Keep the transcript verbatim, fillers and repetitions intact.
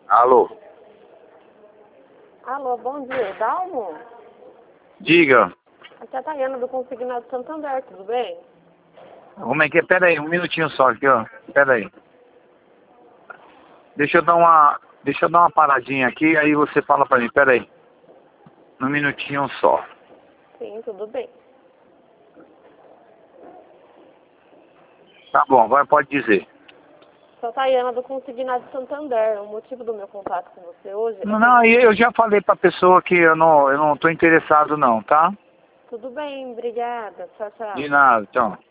Alô? Alô, bom dia, Dalmo? Diga. Aqui é a Tayana do Consignado Santander, tudo bem? Como é que é? Pera aí, um minutinho só aqui, ó. Pera aí. Deixa eu dar uma... Deixa eu dar uma paradinha aqui, aí você fala pra mim. Pera aí. Um minutinho só. Sim, tudo bem. Tá bom, agora pode dizer. Sou a Tayana do Consignado Santander. O motivo do meu contato com você hoje é... Não, eu já falei pra pessoa que eu não, eu não tô interessado não, tá? Tudo bem, obrigada. Tchau, tchau. De nada, tchau.